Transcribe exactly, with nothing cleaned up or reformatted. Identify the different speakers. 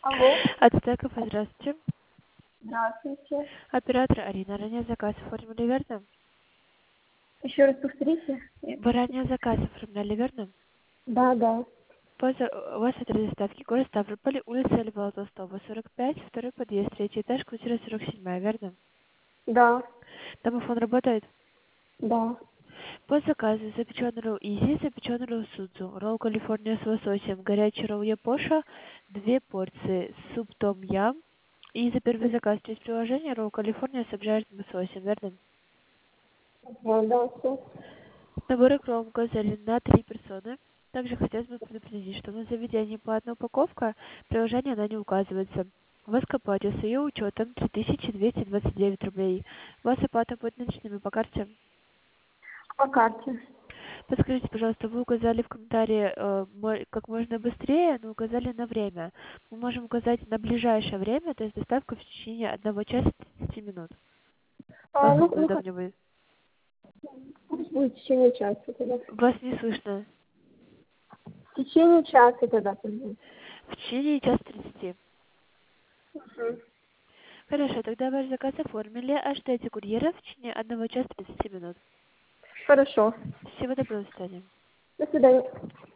Speaker 1: Алло.
Speaker 2: Ацтеков, здравствуйте.
Speaker 1: Здравствуйте.
Speaker 2: Оператор Арина. Ранее заказ оформили, верно?
Speaker 1: Еще раз повторите. Нет,
Speaker 2: Вы
Speaker 1: не
Speaker 2: ранее
Speaker 1: слышу.
Speaker 2: заказ оформляли, верно?
Speaker 1: Да, да.
Speaker 2: По за- У вас адрес доставки город Ставрополь, улица Льва Толстого, сорок пять, второй подъезд, третий этаж, квартира сорок семь, верно?
Speaker 1: Да.
Speaker 2: Домофон работает?
Speaker 1: Да.
Speaker 2: По заказу запеченный ролл Изи, запеченный ролл Судзу, ролл Калифорния с лососем, горячий ролл Япоша, две порции, суп Том Ям. И за первый заказ через приложение ролл Калифорния с обжаренным лососем, верно?
Speaker 1: Да, да, все.
Speaker 2: Наборы кром газели на три персоны. Также хотелось бы предупредить, что на заведении платная упаковка, приложение она не указывается. У вас к оплате с ее учетом три тысячи двести двадцать девять рублей. У вас оплата будет наличными по карте.
Speaker 1: По карте.
Speaker 2: Подскажите, пожалуйста, вы указали в комментарии э, мо- как можно быстрее, но указали на время. Мы можем указать на ближайшее время, то есть доставка в течение одного часа тридцати минут.
Speaker 1: А, ну,
Speaker 2: Насколько
Speaker 1: ну как,
Speaker 2: удобнее будет?
Speaker 1: пусть будет в течение часа тогда.
Speaker 2: Вас не слышно.
Speaker 1: В течение часа тогда пусть будет.
Speaker 2: В течение часа тридцати.
Speaker 1: Мгм.
Speaker 2: Хорошо, тогда ваш заказ оформили. Ожидайте курьера в течение одного часа тридцати минут.
Speaker 1: Хорошо.
Speaker 2: Всего доброго, до свидания.
Speaker 1: До свидания.